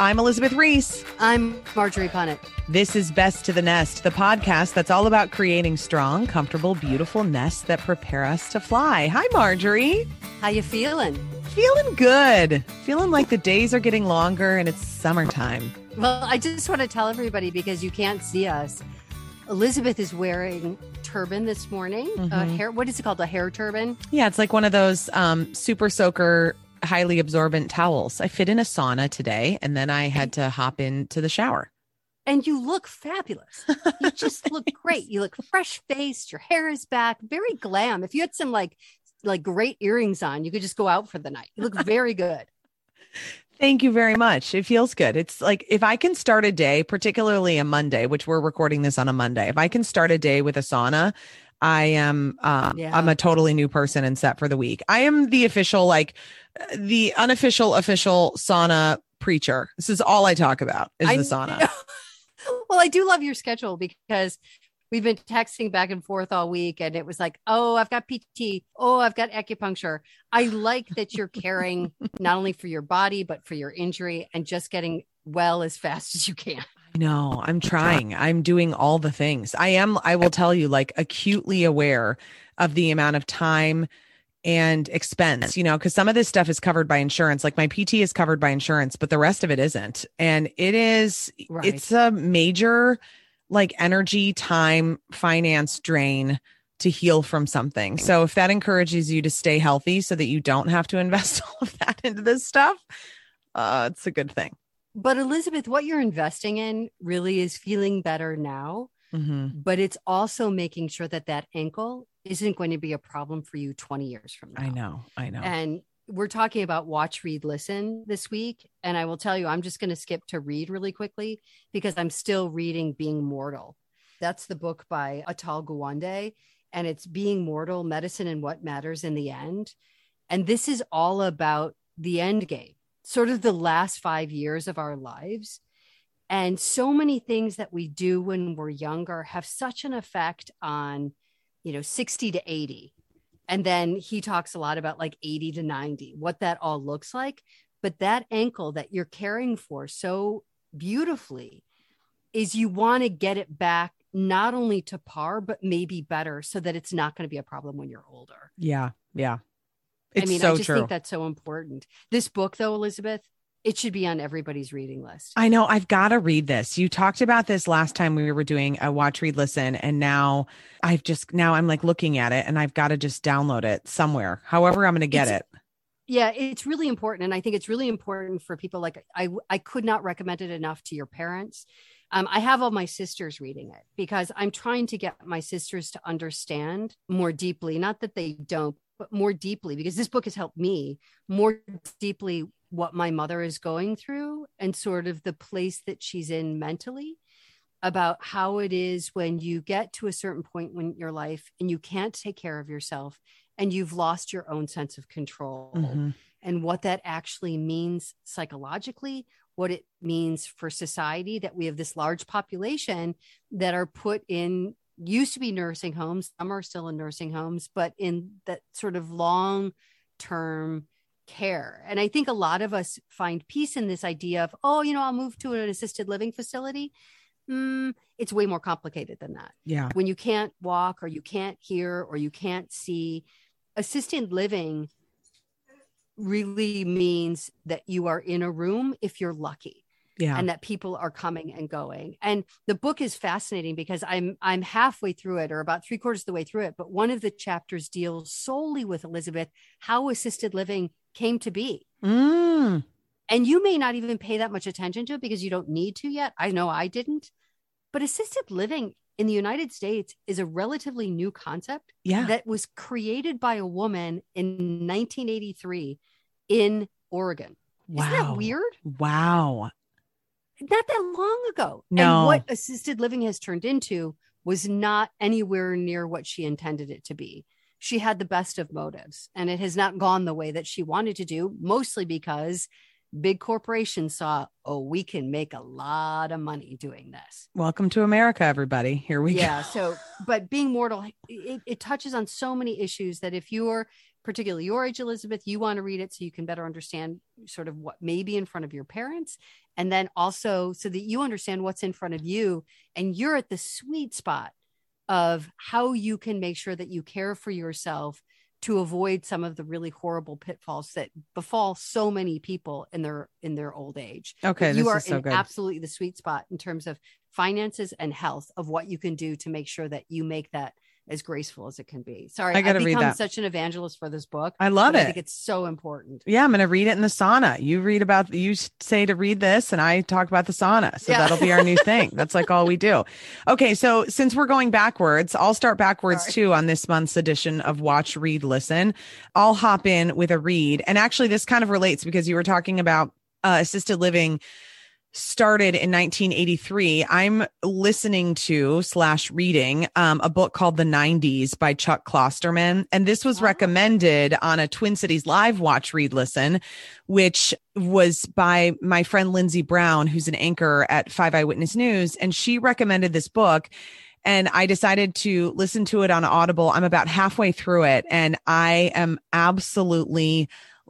I'm Elizabeth Reese. I'm Marjorie Punnett. This is Best to the Nest, the podcast that's all about creating strong, comfortable, beautiful nests that prepare us to fly. Hi, Marjorie. How you feeling? Feeling good. Feeling like the days are getting longer and it's summertime. Well, I just want to tell everybody, because you can't see us, Elizabeth is wearing turban this morning. Hair. What is it called? A hair turban? Yeah, it's like one of those super soaker, highly absorbent towels. I fit in a sauna today and then I had to hop into the shower. And you look fabulous. You just look great. You look fresh faced. Your hair is back. Very glam. If you had some like great earrings on, you could just go out for the night. You look very good. Thank you very much. It feels good. It's like if I can start a day, particularly a Monday, which we're recording this on a Monday, if I can start a day with a sauna, I am I'm a totally new person and set for the week. I am the official, the unofficial official sauna preacher. This is all I talk about is the sauna. Well, I do love your schedule because we've been texting back and forth all week and it was like, oh, I've got PT. Oh, I've got acupuncture. I like that you're caring not only for your body, but for your injury and just getting well as fast as you can. No, I'm trying. I'm doing all the things. I will tell you, acutely aware of the amount of time and expense, because some of this stuff is covered by insurance. Like my PT is covered by insurance, but the rest of it isn't. And it's a major energy, time, finance drain to heal from something. So if that encourages you to stay healthy so that you don't have to invest all of that into this stuff, it's a good thing. But Elizabeth, what you're investing in really is feeling better now, but it's also making sure that ankle isn't going to be a problem for you 20 years from now. I know. And we're talking about watch, read, listen this week. And I will tell you, I'm just going to skip to read really quickly because I'm still reading Being Mortal. That's the book by Atal Gawande. And it's Being Mortal, Medicine and What Matters in the End. And this is all about the end game, sort of the last 5 years of our lives. And so many things that we do when we're younger have such an effect on, 60 to 80. And then he talks a lot about 80 to 90, what that all looks like. But that ankle that you're caring for so beautifully is you want to get it back, not only to par, but maybe better so that it's not going to be a problem when you're older. Yeah. Yeah. I just think that's so important. This book, though, Elizabeth, it should be on everybody's reading list. I know. I've got to read this. You talked about this last time we were doing a watch, read, listen. And now I'm looking at it and I've got to just download it somewhere, however I'm going to get it. Yeah, it's really important. And I think it's really important for people. I could not recommend it enough to your parents. I have all my sisters reading it because I'm trying to get my sisters to understand more deeply, not that they don't, but more deeply, because this book has helped me more deeply what my mother is going through and sort of the place that she's in mentally, about how it is when you get to a certain point in your life and you can't take care of yourself and you've lost your own sense of control and what that actually means psychologically, what it means for society, that we have this large population that are put in, used to be nursing homes. Some are still in nursing homes, but in that sort of long-term care. And I think a lot of us find peace in this idea of, I'll move to an assisted living facility. It's way more complicated than that. Yeah. When you can't walk or you can't hear or you can't see, assisted living really means that you are in a room if you're lucky. Yeah. And that people are coming and going. And the book is fascinating because I'm halfway through it, or about 3/4 of the way through it. But one of the chapters deals solely with, Elizabeth, how assisted living came to be. And you may not even pay that much attention to it because you don't need to yet. I know I didn't. But assisted living in the United States is a relatively new concept that was created by a woman in 1983 in Oregon. Wow. Isn't that weird? Wow. Not that long ago. No. And what assisted living has turned into was not anywhere near what she intended it to be. She had the best of motives, and it has not gone the way that she wanted to do, mostly because big corporations saw, we can make a lot of money doing this. Welcome to America, everybody. Here we go. Yeah. So, but Being Mortal, it touches on so many issues that if you're particularly your age, Elizabeth, you want to read it so you can better understand sort of what may be in front of your parents. And then also so that you understand what's in front of you and you're at the sweet spot of how you can make sure that you care for yourself to avoid some of the really horrible pitfalls that befall so many people in their old age. Okay. You are so in good. absolutely the sweet spot in terms of finances and health of what you can do to make sure that you make that as graceful as it can be. Sorry, I've become that. such an evangelist for this book. I love it. I think it's so important. Yeah, I'm going to read it in the sauna. You say to read this and I talk about the sauna. So that'll be our new thing. That's like all we do. Okay. So since we're going backwards, I'll start backwards too on this month's edition of Watch, Read, Listen. I'll hop in with a read. And actually this kind of relates because you were talking about assisted living started in 1983. I'm listening to / reading a book called The 90s by Chuck Klosterman. And this was recommended on a Twin Cities Live Watch, Read, Listen, which was by my friend Lindsay Brown, who's an anchor at 5 Eyewitness News. And she recommended this book. And I decided to listen to it on Audible. I'm about halfway through it and I am absolutely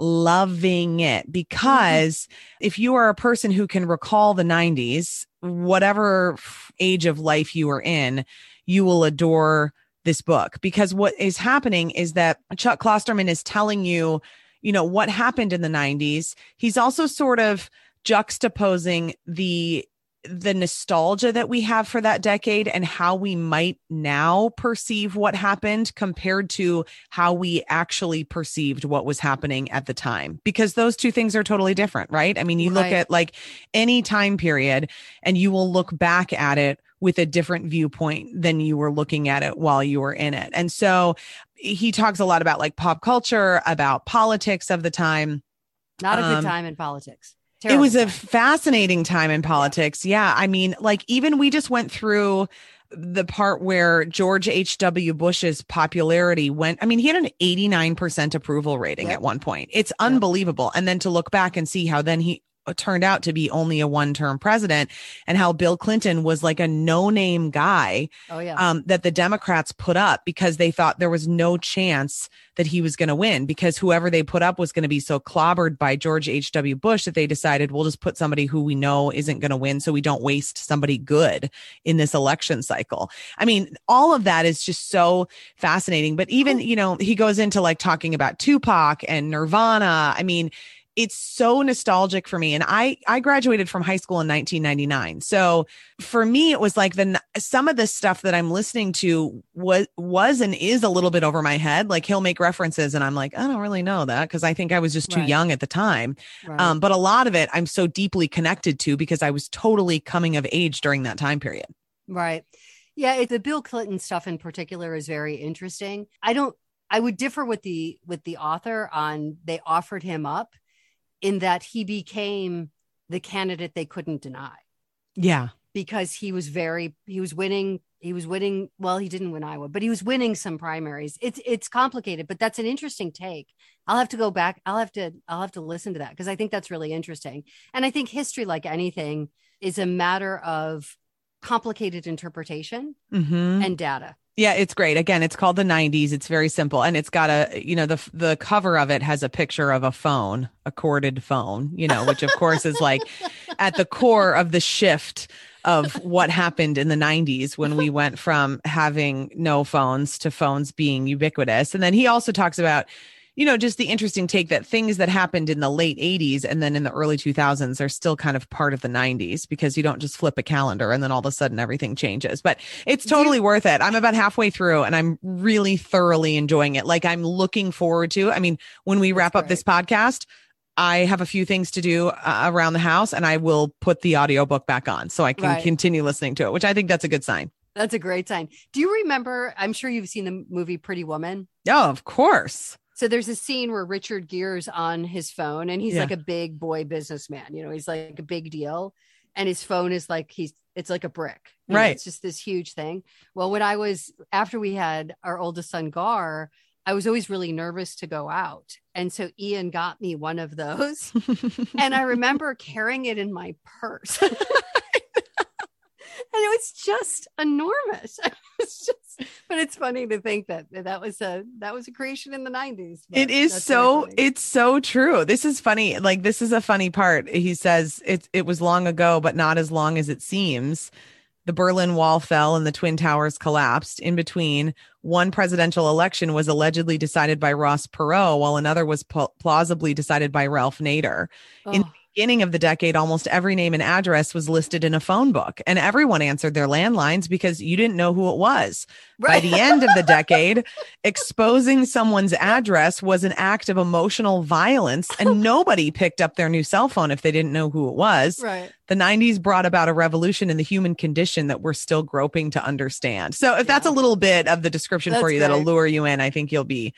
loving it because if you are a person who can recall the 90s, whatever age of life you are in, you will adore this book because what is happening is that Chuck Klosterman is telling you, what happened in the 90s. He's also sort of juxtaposing the nostalgia that we have for that decade and how we might now perceive what happened compared to how we actually perceived what was happening at the time, because those two things are totally different, right? I mean, you look at like any time period and you will look back at it with a different viewpoint than you were looking at it while you were in it. And so he talks a lot about like pop culture, about politics of the time. Not a good time in politics. It was a fascinating time in politics. Yeah. I mean, like even we just went through the part where George H.W. Bush's popularity went. I mean, he had an 89% approval rating at one point. It's unbelievable. And then to look back and see how then he turned out to be only a one-term president and how Bill Clinton was like a no-name guy that the Democrats put up because they thought there was no chance that he was going to win because whoever they put up was going to be so clobbered by George H.W. Bush that they decided we'll just put somebody who we know isn't going to win so we don't waste somebody good in this election cycle. I mean, all of that is just so fascinating. But even, he goes into like talking about Tupac and Nirvana. I mean, it's so nostalgic for me. And I graduated from high school in 1999. So for me, it was like some of the stuff that I'm listening to was and is a little bit over my head. Like he'll make references and I'm like, I don't really know that because I think I was just too young at the time. Right. But a lot of it I'm so deeply connected to because I was totally coming of age during that time period. Right. Yeah. The Bill Clinton stuff in particular is very interesting. I would differ with the author on they offered him up in that he became the candidate they couldn't deny. Yeah. Because he was winning. Well, he didn't win Iowa, but he was winning some primaries. It's complicated, but that's an interesting take. I'll have to go back. I'll have to listen to that because I think that's really interesting. And I think history, like anything, is a matter of complicated interpretation and data. Yeah, it's great. Again, it's called The 90s. It's very simple. And it's got the cover of it has a picture of a phone, a corded phone, which of course is like at the core of the shift of what happened in the 90s when we went from having no phones to phones being ubiquitous. And then he also talks about, just the interesting take that things that happened in the late 80s and then in the early 2000s are still kind of part of the 90s because you don't just flip a calendar and then all of a sudden everything changes. But it's totally worth it. I'm about halfway through and I'm really thoroughly enjoying it. Like I'm looking forward to, when we wrap up this podcast, I have a few things to do around the house and I will put the audiobook back on so I can continue listening to it, which I think that's a good sign. That's a great sign. Do you remember, I'm sure you've seen the movie Pretty Woman. Oh, of course. So there's a scene where Richard Gere's on his phone and he's like a big boy businessman, he's like a big deal. And his phone is like, it's like a brick, right? It's just this huge thing. Well, after we had our oldest son, Gar, I was always really nervous to go out. And so Ian got me one of those and I remember carrying it in my purse. And it was just enormous. But funny to think that that was a creation in the 90s. It is it's so true. This is funny. Like, this is a funny part. He says it was long ago, but not as long as it seems. The Berlin Wall fell and the Twin Towers collapsed. In between, one presidential election was allegedly decided by Ross Perot, while another was plausibly decided by Ralph Nader. In the beginning of the decade, almost every name and address was listed in a phone book, and everyone answered their landlines because you didn't know who it was. Right. By the end of the decade, exposing someone's address was an act of emotional violence, and nobody picked up their new cell phone if they didn't know who it was. Right. The 90s brought about a revolution in the human condition that we're still groping to understand. So if that's a little bit of the description for you, that'll lure you in, I think you'll be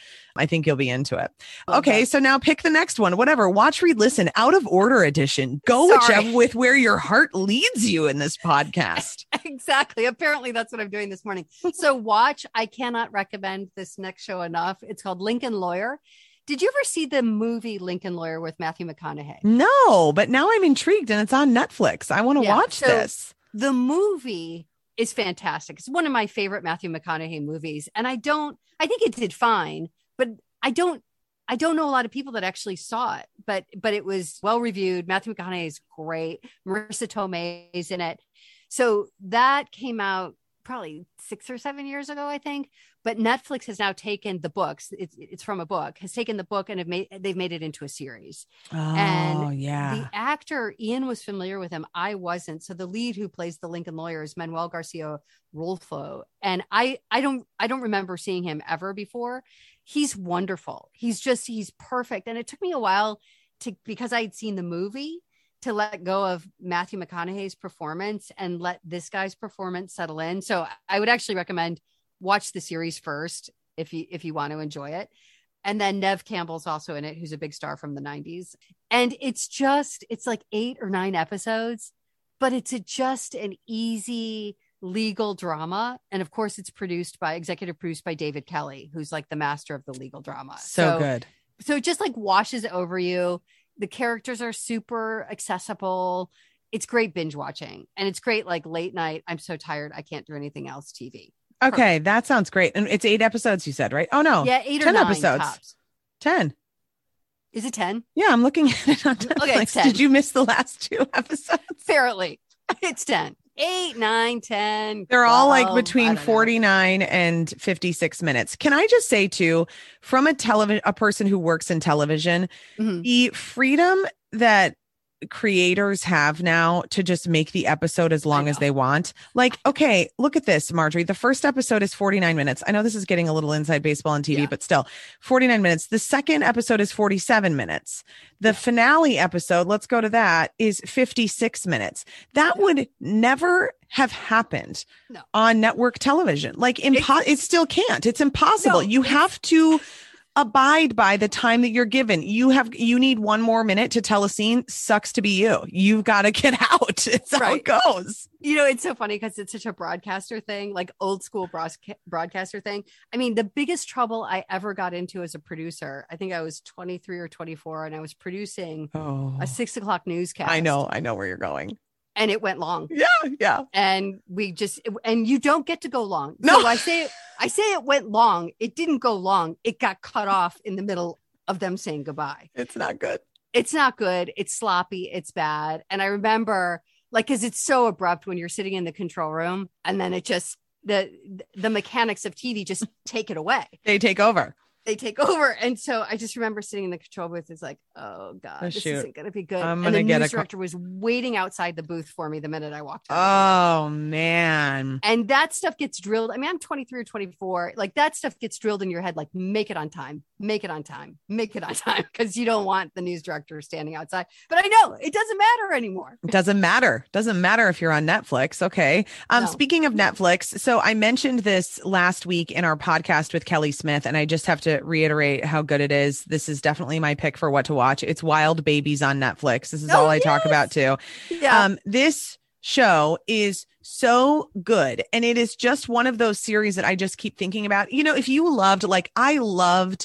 into it. Okay. So now pick the next one, whatever. Watch, read, listen, out of order edition. Go whichever with where your heart leads you in this podcast. Exactly. Apparently that's what I'm doing this morning. So watch, I cannot recommend this next show enough. It's called Lincoln Lawyer. Did you ever see the movie Lincoln Lawyer with Matthew McConaughey? No, but now I'm intrigued and it's on Netflix. I want to watch this. The movie is fantastic. It's one of my favorite Matthew McConaughey movies. And I think it did fine, but I don't know a lot of people that actually saw it, but it was well reviewed. Matthew McConaughey is great. Marissa Tomei is in it. So that came out probably 6 or 7 years ago, I think. But Netflix has now taken the books. It's from a book. Has taken the book and they've made it into a series. Oh, and yeah. The actor, Ian was familiar with him. I wasn't. So the lead who plays the Lincoln Lawyer is Manuel Garcia Rolfo, and I don't remember seeing him ever before. He's wonderful. He's perfect. And it took me a while because I'd seen the movie, to let go of Matthew McConaughey's performance and let this guy's performance settle in. So I would actually recommend watch the series first if you want to enjoy it. And then Neve Campbell's also in it, who's a big star from the 90s. And it's like 8 or 9 episodes, but it's just an easy legal drama. And of course, it's executive produced by David Kelly, who's like the master of the legal drama. So good. So it just like washes over you. The characters are super accessible. It's great binge watching, and it's great like late night, I'm so tired, I can't do anything else TV. Okay, that sounds great. And it's 8 episodes, you said, right? Oh no. Yeah, 8 or 10 9 episodes. Tops. 10. Is it 10? Yeah, I'm looking at it on Netflix. Okay, it's 10. Did you miss the last 2 episodes? Apparently. It's 10. 8, 9, 10. They're 12, all like between 49 and 56 minutes. Can I just say too, from a person who works in television, the freedom that creators have now to just make the episode as long as they want. Like, okay, look at this, Marjorie. The first episode is 49 minutes. I know this is getting a little inside baseball on TV, but still 49 minutes. The second episode is 47 minutes. The finale episode, let's go to that, is 56 minutes. That would never have happened on network television. Like, it still can't. It's impossible. You have to abide by the time that you're given. You need 1 more minute to tell a scene. Sucks to be you. You've got to get out. It's how it goes. You know, it's so funny because it's such a broadcaster thing, like old school broadcaster thing. I mean, the biggest trouble I ever got into as a producer, I think I was 23 or 24, and I was producing a 6 o'clock newscast. I know where you're going. And it went long. Yeah. And you don't get to go long. No. So I say it went long. It didn't go long. It got cut off in the middle of them saying goodbye. It's not good. It's not good. It's sloppy. It's bad. And I remember, like, because it's so abrupt when you're sitting in the control room, and then it just, the mechanics of TV just take it away. They take over. And so I just remember sitting in the control booth. It's like, oh God, this isn't going to be good. And the news director was waiting outside the booth for me the minute I walked in. Oh man. And that stuff gets drilled. I mean, I'm 23 or 24. Like, that stuff gets drilled in your head. Like, make it on time. Because you don't want the news director standing outside. But I know it doesn't matter anymore. It doesn't matter. Doesn't matter if you're on Netflix. Okay. Speaking of Netflix, so I mentioned this last week in our podcast with Kelly Smith, and I just have to reiterate how good it is. This is definitely my pick for what to watch. It's Wild Babies on Netflix. This is all I talk about too. Yeah. This show is so good, and it is just one of those series that I just keep thinking about. You know, if you loved, like I loved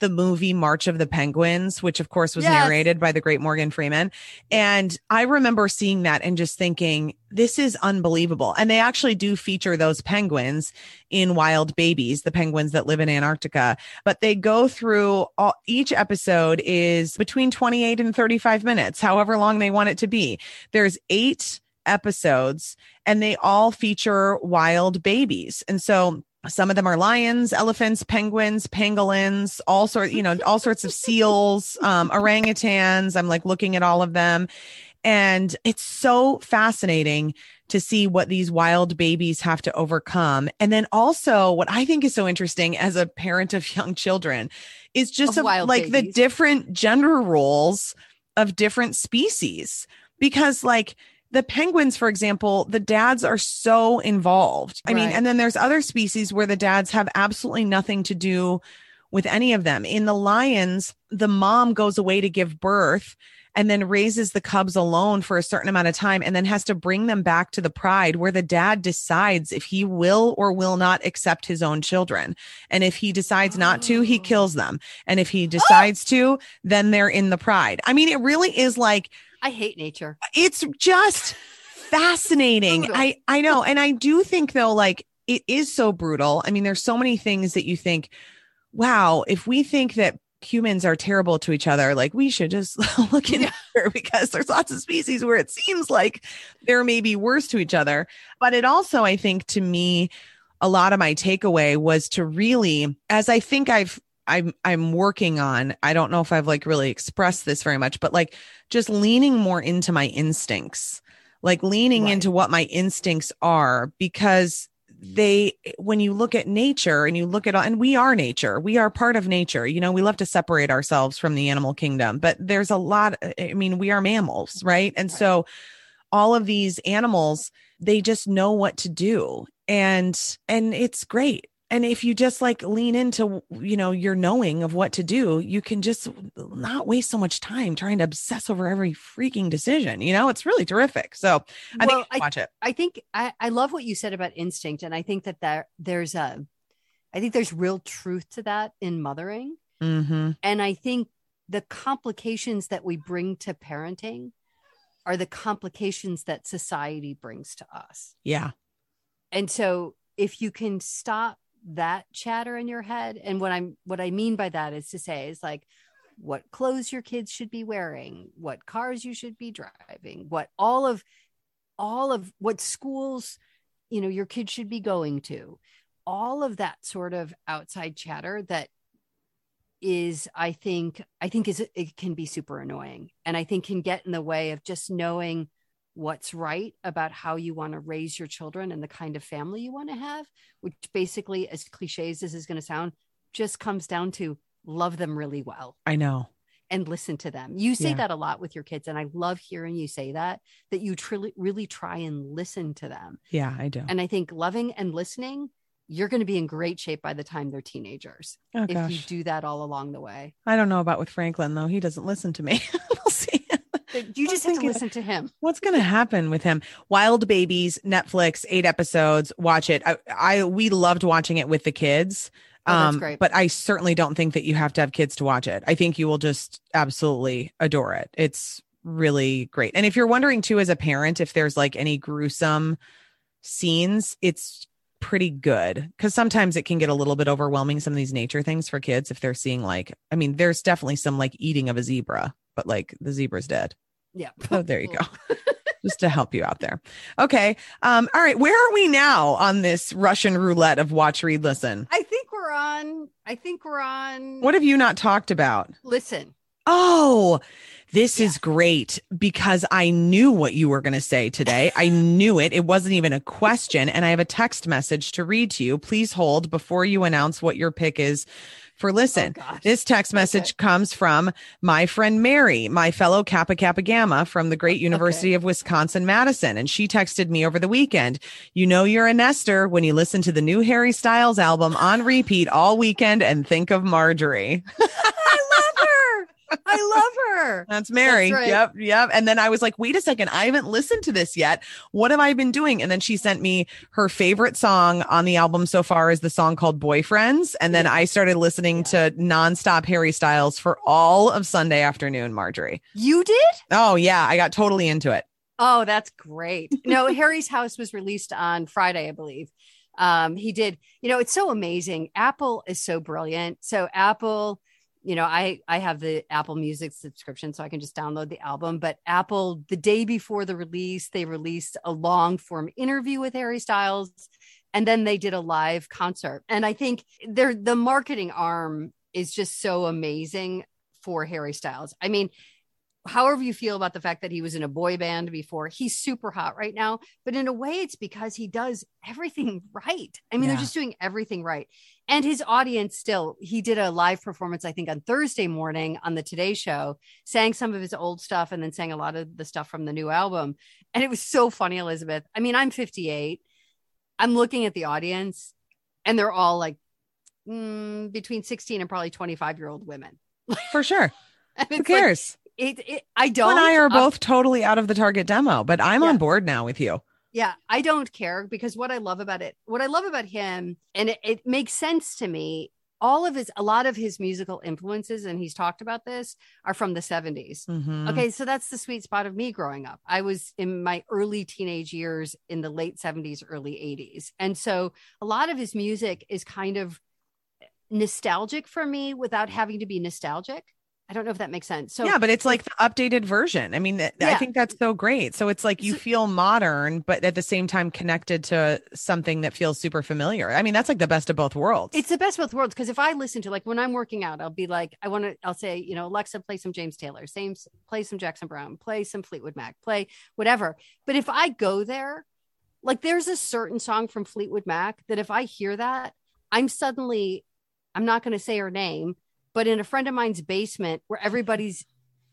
the movie March of the Penguins, which of course was Yes. narrated by the great Morgan Freeman. And I remember seeing that and just thinking, this is unbelievable. And they actually do feature those penguins in Wild Babies, the penguins that live in Antarctica. But they go through each episode is between 28 and 35 minutes, however long they want it to be. There's 8 episodes and they all feature wild babies. And so some of them are lions, elephants, penguins, pangolins, all sorts of seals, orangutans. I'm like looking at all of them. And it's so fascinating to see what these wild babies have to overcome. And then also what I think is so interesting as a parent of young children is just like the different gender roles of different species. Because like the penguins, for example, the dads are so involved. I mean, and then there's other species where the dads have absolutely nothing to do with any of them. In the lions, the mom goes away to give birth and then raises the cubs alone for a certain amount of time and then has to bring them back to the pride where the dad decides if he will or will not accept his own children. And if he decides not to, he kills them. And if he decides to, then they're in the pride. I mean, it really is like, I hate nature. It's just fascinating. I know. And I do think though, like it is so brutal. I mean, there's so many things that you think, wow, if we think that humans are terrible to each other, like we should just look in here because there's lots of species where it seems like they're maybe worse to each other. But it also, I think to me, a lot of my takeaway was to really, as I think I'm working on, I don't know if I've like really expressed this very much, but like just leaning more into my instincts, like leaning into what my instincts are, because when you look at nature and you look at, and we are nature, we are part of nature, you know, we love to separate ourselves from the animal kingdom, but there's a lot, I mean, we are mammals, right? And so all of these animals, they just know what to do. And it's great. And if you just like lean into, you know, your knowing of what to do, you can just not waste so much time trying to obsess over every freaking decision. You know, it's really terrific. So I think watch it. I think I love what you said about instinct. And I think that there's real truth to that in mothering. Mm-hmm. And I think the complications that we bring to parenting are the complications that society brings to us. Yeah. And so if you can stop that chatter in your head, and what I mean by that is to say is like what clothes your kids should be wearing, what cars you should be driving, what all of what schools, you know, your kids should be going to, all of that sort of outside chatter that is, I think it can be super annoying, and I think can get in the way of just knowing what's right about how you want to raise your children and the kind of family you want to have, which basically, as cliche as this is going to sound, just comes down to love them really well. I know. And listen to them. You say that a lot with your kids. And I love hearing you say that you really try and listen to them. Yeah, I do. And I think loving and listening, you're going to be in great shape by the time they're teenagers. Oh, if gosh. you do that all along the way. I don't know about with Franklin though. He doesn't listen to me. We'll see. You just have to listen to him. What's going to happen with him? Wild Babies, Netflix, 8 episodes. Watch it. We loved watching it with the kids. That's great. But I certainly don't think that you have to have kids to watch it. I think you will just absolutely adore it. It's really great. And if you're wondering too, as a parent, if there's like any gruesome scenes, it's pretty good, because sometimes it can get a little bit overwhelming, some of these nature things for kids, if they're seeing like, I mean, there's definitely some like eating of a zebra, but like the zebra's dead. Yeah. Oh, there you go. Just to help you out there. Okay. All right. Where are we now on this Russian roulette of watch, read, listen? I think we're on. What have you not talked about? Listen. Oh, this is great, because I knew what you were going to say today. I knew it. It wasn't even a question. And I have a text message to read to you. Please hold before you announce what your pick is for listen. This text message comes from my friend Mary, my fellow Kappa Kappa Gamma from the great University of Wisconsin-Madison. And she texted me over the weekend. You know, you're a nester when you listen to the new Harry Styles album on repeat all weekend and think of Marjorie. I love her. I love her. That's Mary. That's right. Yep. Yep. And then I was like, wait a second. I haven't listened to this yet. What have I been doing? And then she sent me her favorite song on the album so far is the song called Boyfriends. And then I started listening to nonstop Harry Styles for all of Sunday afternoon, Marjorie. You did? Oh, yeah. I got totally into it. Oh, that's great. No, Harry's House was released on Friday, I believe. He did, it's so amazing. Apple is so brilliant. So Apple, I have the Apple Music subscription, so I can just download the album. But Apple, the day before the release, they released a long form interview with Harry Styles, and then they did a live concert. And I think the marketing arm is just so amazing for Harry Styles. I mean, however you feel about the fact that he was in a boy band before, he's super hot right now. But in a way, it's because he does everything right. I mean, they're just doing everything right. And his audience still, he did a live performance, I think, on Thursday morning on the Today Show, sang some of his old stuff and then sang a lot of the stuff from the new album. And it was so funny, Elizabeth. I mean, I'm 58. I'm looking at the audience and they're all like between 16 and probably 25-year-old women. For sure. Who cares? I don't. You and I are both totally out of the target demo, but I'm on board now with you. Yeah, I don't care because what I love about him, and it makes sense to me, a lot of his musical influences, and he's talked about this, are from the 70s. Mm-hmm. Okay, so that's the sweet spot of me growing up. I was in my early teenage years in the late 70s, early 80s. And so a lot of his music is kind of nostalgic for me without having to be nostalgic. I don't know if that makes sense. So yeah, but it's like the updated version. I mean, I think that's so great. So it's like you feel modern, but at the same time connected to something that feels super familiar. I mean, that's like the best of both worlds. It's the best of both worlds. Because if I listen to, like, when I'm working out, I'll be like, I'll say, Alexa, play some James Taylor, play some Jackson Browne, play some Fleetwood Mac, play whatever. But if I go there, like, there's a certain song from Fleetwood Mac that if I hear that, I'm not going to say her name, but in a friend of mine's basement where everybody's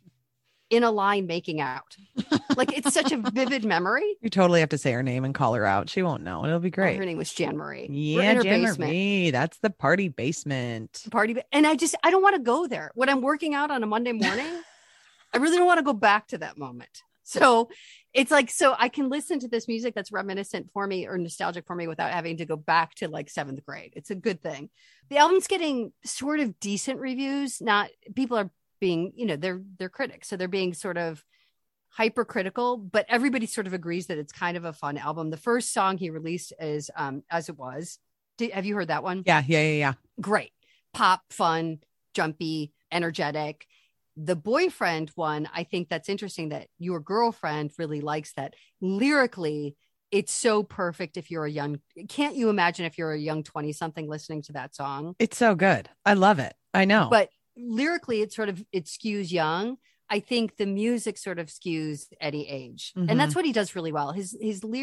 in a line making out. Like, it's such a vivid memory. You totally have to say her name and call her out. She won't know. It'll be great. Her name was Jan Marie. Yeah, Jan Marie. That's the party basement. And I don't want to go there. When I'm working out on a Monday morning, I really don't want to go back to that moment. So it's like, so I can listen to this music that's reminiscent for me or nostalgic for me without having to go back to like 7th grade. It's a good thing. The album's getting sort of decent reviews. Not people are being, they're critics. So they're being sort of hypercritical, but everybody sort of agrees that it's kind of a fun album. The first song he released is As It Was. Have you heard that one? Yeah. Great. Pop, fun, jumpy, energetic. The Boyfriend one, I think that's interesting that your girlfriend really likes that. Lyrically, it's so perfect if you're can't you imagine if you're a young 20-something listening to that song? It's so good. I love it. I know. But lyrically, it skews young. I think the music sort of skews any age. Mm-hmm. And that's what he does really well. His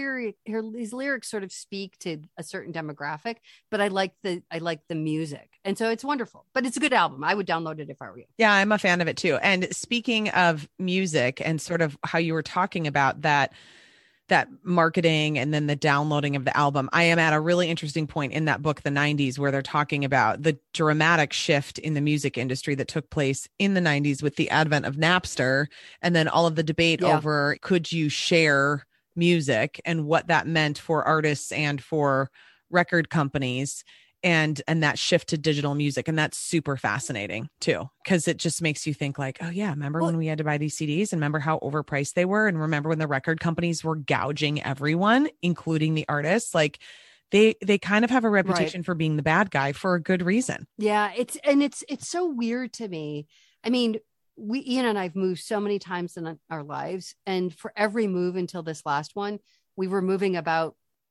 lyrics sort of speak to a certain demographic, but I like the music. And so it's wonderful, but it's a good album. I would download it if I were you. Yeah, I'm a fan of it too. And speaking of music and sort of how you were talking about that marketing and then the downloading of the album, I am at a really interesting point in that book, The 90s, where they're talking about the dramatic shift in the music industry that took place in the 90s with the advent of Napster. And then all of the debate over could you share music and what that meant for artists and for record companies. And that shift to digital music. And that's super fascinating too, because it just makes you think like, oh yeah, remember when we had to buy these CDs and remember how overpriced they were? And remember when the record companies were gouging everyone, including the artists? Like they kind of have a reputation for being the bad guy for a good reason. Yeah. It's so weird to me. I mean, Ian and I've moved so many times in our lives. And for every move until this last one, we were moving about,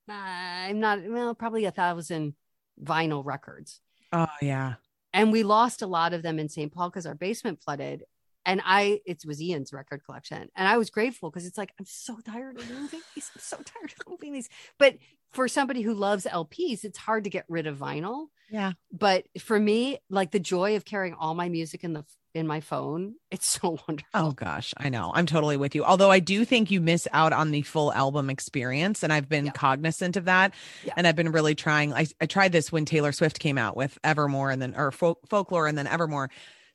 probably 1,000 vinyl records. Oh yeah. And we lost a lot of them in St. Paul because our basement flooded. And it was Ian's record collection. And I was grateful because it's like, I'm so tired of moving these. I'm so tired of moving these. But for somebody who loves LPs, it's hard to get rid of vinyl. Yeah. But for me, like the joy of carrying all my music in my phone, it's so wonderful. Oh gosh, I know. I'm totally with you. Although I do think you miss out on the full album experience. And I've been cognizant of that. Yeah. And I've been really trying. I tried this when Taylor Swift came out with Evermore and then, or Folklore and then Evermore.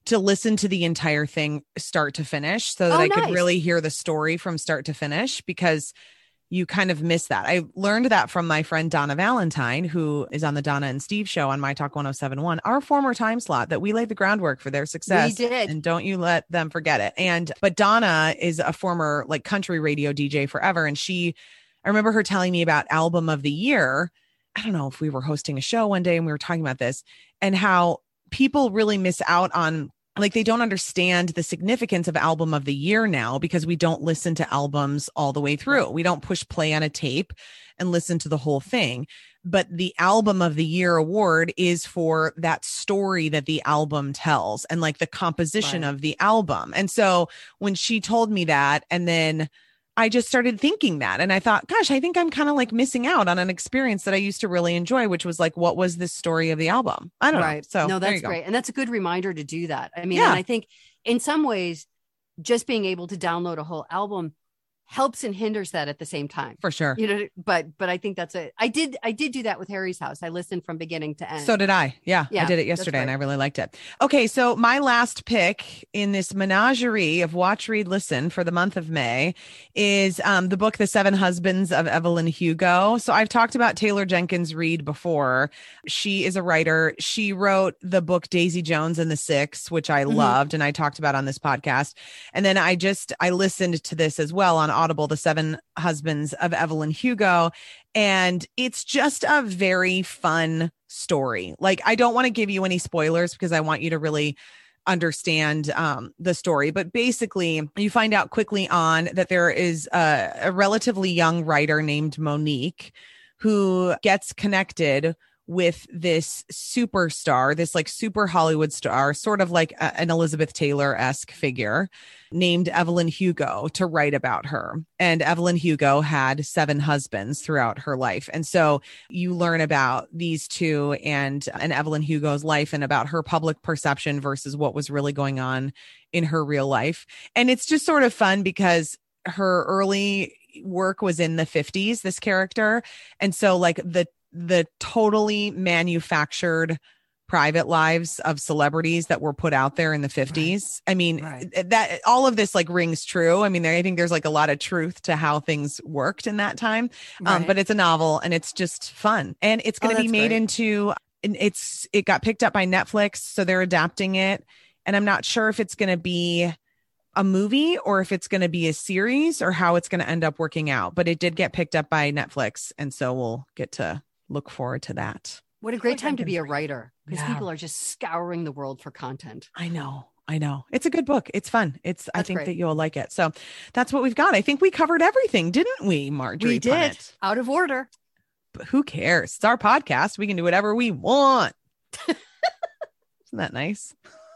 to listen to the entire thing start to finish so that I could really hear the story from start to finish, because you kind of miss that. I learned that from my friend Donna Valentine, who is on the Donna and Steve show on My Talk 1071, our former time slot, that we laid the groundwork for their success. We did. And don't you let them forget it. But Donna is a former like country radio DJ forever. And I remember her telling me about album of the year. I don't know if we were hosting a show one day and we were talking about this, and how people really miss out on, like, they don't understand the significance of album of the year now, because we don't listen to albums all the way through. We don't push play on a tape and listen to the whole thing. But the album of the year award is for that story that the album tells and like the composition of the album. And so when she told me that, and then I just started thinking that, and I thought, gosh, I think I'm kind of like missing out on an experience that I used to really enjoy, which was like, what was the story of the album? I don't know. So no, that's great. And that's a good reminder to do that. I mean, and I think in some ways, just being able to download a whole album helps and hinders that at the same time. For sure. You know, but I think that's it. I did do that with Harry's House. I listened from beginning to end. So did I. Yeah, I did it yesterday and I really liked it. Okay. So my last pick in this menagerie of watch, read, listen for the month of May is the book, The Seven Husbands of Evelyn Hugo. So I've talked about Taylor Jenkins Reid before. She is a writer. She wrote the book Daisy Jones and the Six, which I loved and I talked about on this podcast. And then I listened to this as well on Audible, The Seven Husbands of Evelyn Hugo. And it's just a very fun story. Like, I don't want to give you any spoilers because I want you to really understand the story. But basically, you find out quickly on that there is a relatively young writer named Monique who gets connected with this superstar, this like super Hollywood star, sort of like an Elizabeth Taylor-esque figure named Evelyn Hugo, to write about her. And Evelyn Hugo had 7 husbands throughout her life. And so you learn about these two and Evelyn Hugo's life and about her public perception versus what was really going on in her real life. And it's just sort of fun because her early work was in the 50s, this character. And so like the totally manufactured private lives of celebrities that were put out there in the 50s. I mean, that all of this like rings true. I mean, I think there's like a lot of truth to how things worked in that time. But it's a novel and it's just fun. And it's going to be made into, it got picked up by Netflix. So they're adapting it. And I'm not sure if it's going to be a movie or if it's going to be a series or how it's going to end up working out. But it did get picked up by Netflix. And so we'll get to look forward to that. What a great time to be a writer, because people are just scouring the world for content. I know. It's a good book. It's fun. I think that you'll like it. So that's what we've got. I think we covered everything, didn't we, Marjorie? We did. Out of order. But who cares? It's our podcast. We can do whatever we want. Isn't that nice?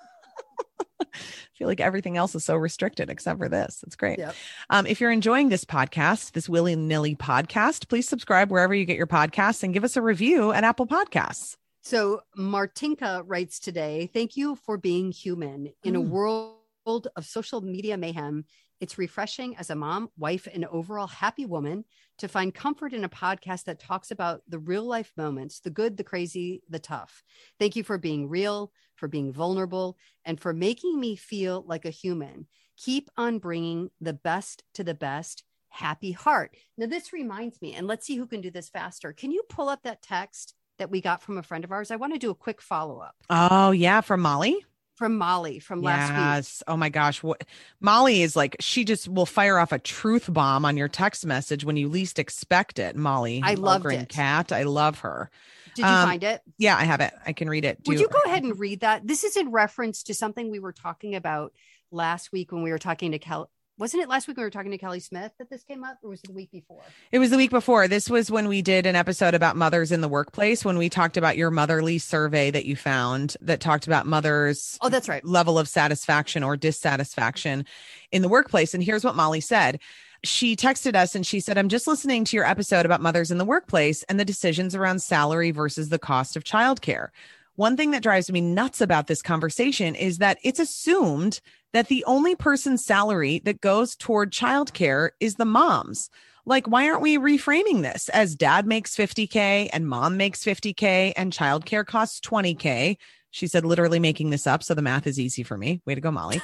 I feel like everything else is so restricted except for this. It's great. Yep. If you're enjoying this podcast, this willy-nilly podcast, please subscribe wherever you get your podcasts and give us a review at Apple Podcasts. So Martinka writes today, thank you for being human. In a world of social media mayhem, it's refreshing as a mom, wife, and overall happy woman to find comfort in a podcast that talks about the real life moments, the good, the crazy, the tough. Thank you for being real, for being vulnerable, and for making me feel like a human. Keep on bringing the best to the best. Happy heart. Now, this reminds me, and let's see who can do this faster. Can you pull up that text that we got from a friend of ours? I want to do a quick follow-up. Oh, yeah. From Molly? From Molly from last week. Yes. Oh my gosh. Molly is like, she just will fire off a truth bomb on your text message when you least expect it. Molly. I loved it. Cat. I love her. Did you find it? Yeah, I have it. I can read it. Would you go ahead and read that? This is in reference to something we were talking about last week when we were talking to Kelly. Wasn't it last week when we were talking to Kelly Smith that this came up, or was it the week before? It was the week before. This was when we did an episode about mothers in the workplace, when we talked about your motherly survey that you found that talked about mothers' that's right, level of satisfaction or dissatisfaction in the workplace. And here's what Molly said. She texted us and she said, I'm just listening to your episode about mothers in the workplace and the decisions around salary versus the cost of childcare. One thing that drives me nuts about this conversation is that it's assumed that the only person's salary that goes toward childcare is the mom's. Like, why aren't we reframing this as dad makes $50K and mom makes $50K and childcare costs $20K? She said, literally making this up, so the math is easy for me. Way to go, Molly.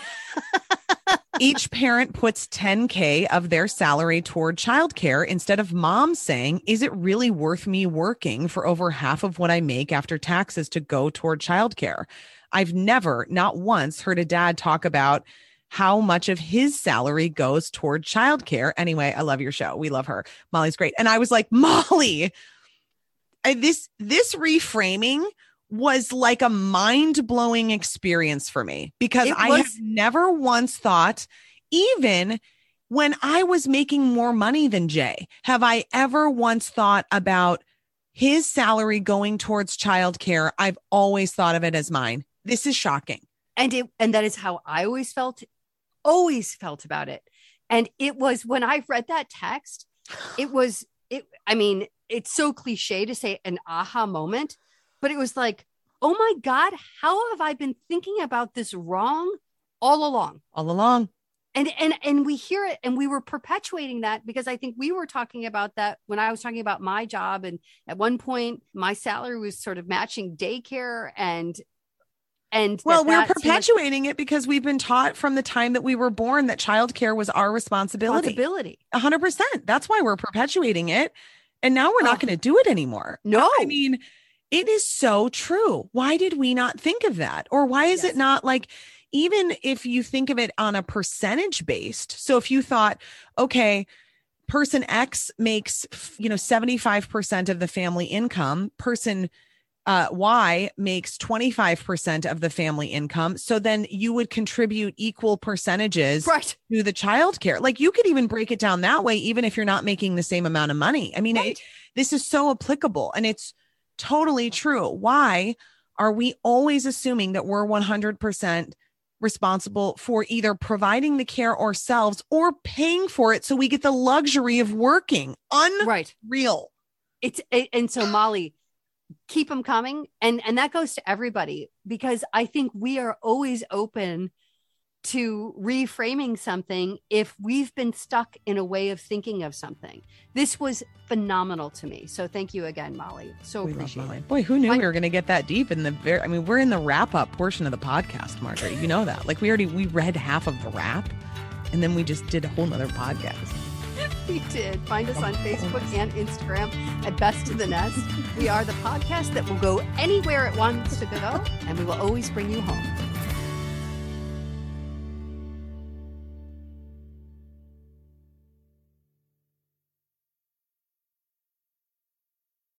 Each parent puts $10K of their salary toward childcare instead of mom saying, is it really worth me working for over half of what I make after taxes to go toward childcare? I've never, not once, heard a dad talk about how much of his salary goes toward childcare. Anyway, I love your show. We love her. Molly's great. And I was like, Molly, this reframing was like a mind-blowing experience for me, because I have never once thought, even when I was making more money than Jay, have I ever once thought about his salary going towards childcare. I've always thought of it as mine. This is shocking. And that is how I always felt about it. And it was, when I read that text, I mean, it's so cliche to say an aha moment, but it was like, oh my God, how have I been thinking about this wrong all along? And we hear it, and we were perpetuating that, because I think we were talking about that when I was talking about my job. And at one point my salary was sort of matching daycare, and well, we're perpetuating it because we've been taught from the time that we were born that childcare was our responsibility. 100%. That's why we're perpetuating it. And now we're not going to do it anymore. No, I mean, it is so true. Why did we not think of that? Or why is it not like, even if you think of it on a percentage based? So if you thought, okay, person X makes, 75% of the family income, person Y makes 25% of the family income. So then you would contribute equal percentages to the childcare. Like, you could even break it down that way, even if you're not making the same amount of money. I mean, this is so applicable, and it's totally true. Why are we always assuming that we're 100% responsible for either providing the care ourselves or paying for it so we get the luxury of working? Unreal. And so, Molly, keep them coming. And that goes to everybody, because I think we are always open to reframing something if we've been stuck in a way of thinking of something. This was phenomenal to me. So thank you again, Molly. So appreciate it. Boy, who knew we were going to get that deep in the we're in the wrap up portion of the podcast, Marjorie. You know that. Like, we read half of the wrap, and then we just did a whole nother podcast. We did. Find us on Facebook and Instagram at Best of the Nest. We are the podcast that will go anywhere it wants to go, and we will always bring you home.